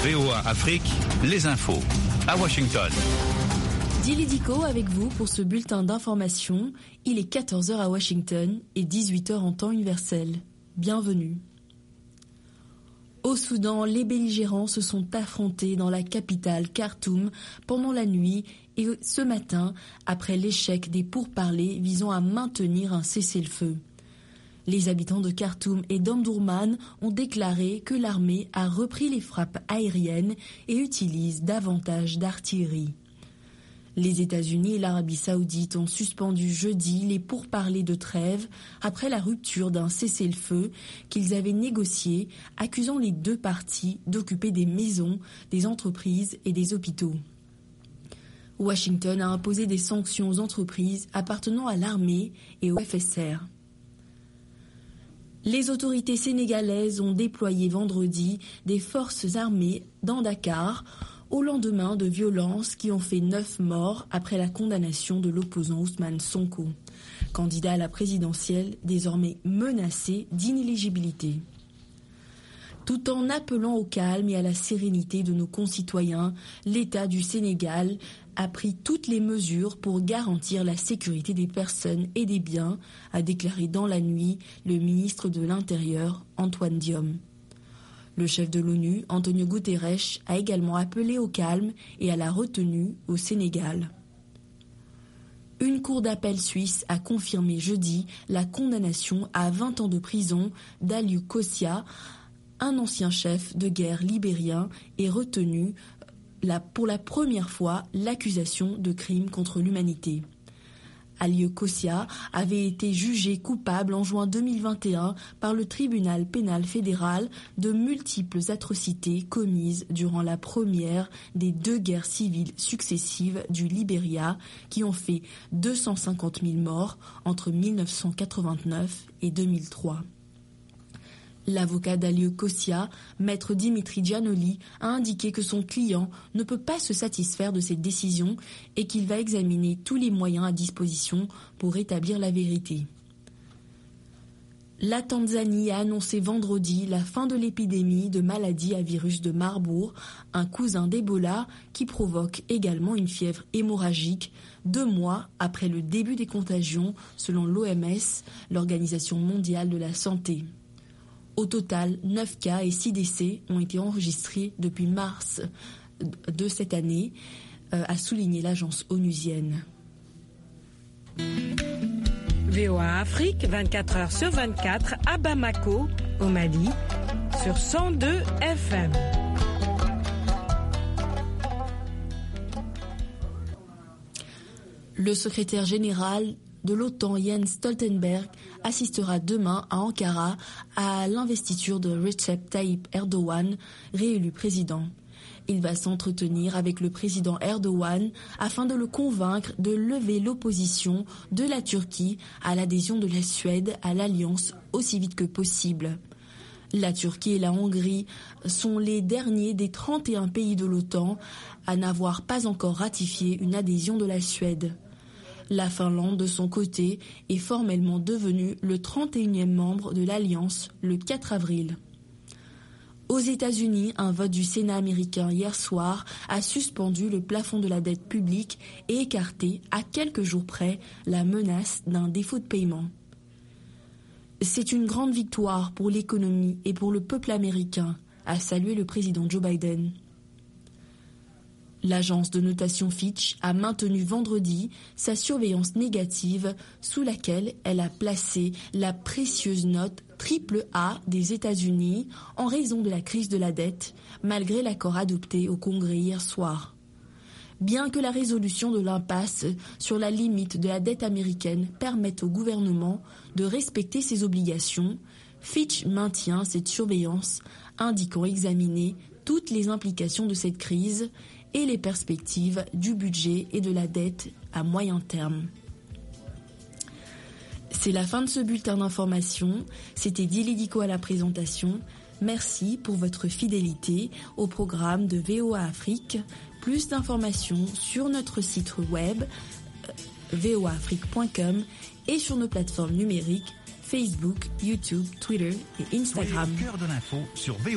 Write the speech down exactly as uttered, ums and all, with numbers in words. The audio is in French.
V O A Afrique, les infos à Washington. Dili Diko avec vous pour ce bulletin d'information. Il est quatorze heures à Washington et dix-huit heures en temps universel. Bienvenue. Au Soudan, les belligérants se sont affrontés dans la capitale Khartoum pendant la nuit et ce matin après l'échec des pourparlers visant à maintenir un cessez-le-feu. Les habitants de Khartoum et d'Omdurman ont déclaré que l'armée a repris les frappes aériennes et utilise davantage d'artillerie. Les États-Unis et l'Arabie saoudite ont suspendu jeudi les pourparlers de trêve après la rupture d'un cessez-le-feu qu'ils avaient négocié, accusant les deux parties d'occuper des maisons, des entreprises et des hôpitaux. Washington a imposé des sanctions aux entreprises appartenant à l'armée et au F S R. Les autorités sénégalaises ont déployé vendredi des forces armées dans Dakar au lendemain de violences qui ont fait neuf morts après la condamnation de l'opposant Ousmane Sonko, candidat à la présidentielle désormais menacé d'inéligibilité. Tout en appelant au calme et à la sérénité de nos concitoyens, l'État du Sénégal a pris toutes les mesures pour garantir la sécurité des personnes et des biens, a déclaré dans la nuit le ministre de l'Intérieur, Antoine Diome. Le chef de l'ONU, Antonio Guterres, a également appelé au calme et à la retenue au Sénégal. Une cour d'appel suisse a confirmé jeudi la condamnation à vingt ans de prison d'Aliou Kossia, un ancien chef de guerre libérien, et retenu la, pour la première fois l'accusation de crime contre l'humanité. Aliou Kossia avait été jugé coupable en juin deux mille vingt et un par le tribunal pénal fédéral de multiples atrocités commises durant la première des deux guerres civiles successives du Libéria qui ont fait deux cent cinquante mille morts entre mille neuf cent quatre-vingt-neuf et deux mille trois. L'avocat d'Aliou Kossia, maître Dimitri Giannoli, a indiqué que son client ne peut pas se satisfaire de cette décision et qu'il va examiner tous les moyens à disposition pour rétablir la vérité. La Tanzanie a annoncé vendredi la fin de l'épidémie de maladie à virus de Marburg, un cousin d'Ebola qui provoque également une fièvre hémorragique, deux mois après le début des contagions, selon l'O M S, l'Organisation mondiale de la santé. Au total, neuf cas et six décès ont été enregistrés depuis mars de cette année, euh, a souligné l'agence onusienne. V O A Afrique, vingt-quatre heures sur vingt-quatre, à Bamako, au Mali, sur cent deux F M. Le secrétaire général de l'OTAN, Jens Stoltenberg, assistera demain à Ankara à l'investiture de Recep Tayyip Erdogan, réélu président. Il va s'entretenir avec le président Erdogan afin de le convaincre de lever l'opposition de la Turquie à l'adhésion de la Suède à l'Alliance aussi vite que possible. La Turquie et la Hongrie sont les derniers des trente et un pays de l'OTAN à n'avoir pas encore ratifié une adhésion de la Suède. La Finlande, de son côté, est formellement devenue le trente et unième membre de l'Alliance le quatre avril. Aux États-Unis, un vote du Sénat américain hier soir a suspendu le plafond de la dette publique et écarté, à quelques jours près, la menace d'un défaut de paiement. C'est une grande victoire pour l'économie et pour le peuple américain, a salué le président Joe Biden. L'agence de notation Fitch a maintenu vendredi sa surveillance négative sous laquelle elle a placé la précieuse note triple A des États-Unis en raison de la crise de la dette, malgré l'accord adopté au Congrès hier soir. Bien que la résolution de l'impasse sur la limite de la dette américaine permette au gouvernement de respecter ses obligations, Fitch maintient cette surveillance, indiquant examiner toutes les implications de cette crise et les perspectives du budget et de la dette à moyen terme. C'est la fin de ce bulletin d'information. C'était Dili Diko à la présentation. Merci pour votre fidélité au programme de V O A Afrique. Plus d'informations sur notre site web v o a afrique point com et sur nos plateformes numériques Facebook, YouTube, Twitter et Instagram. Soyez au cœur de l'info sur V O A.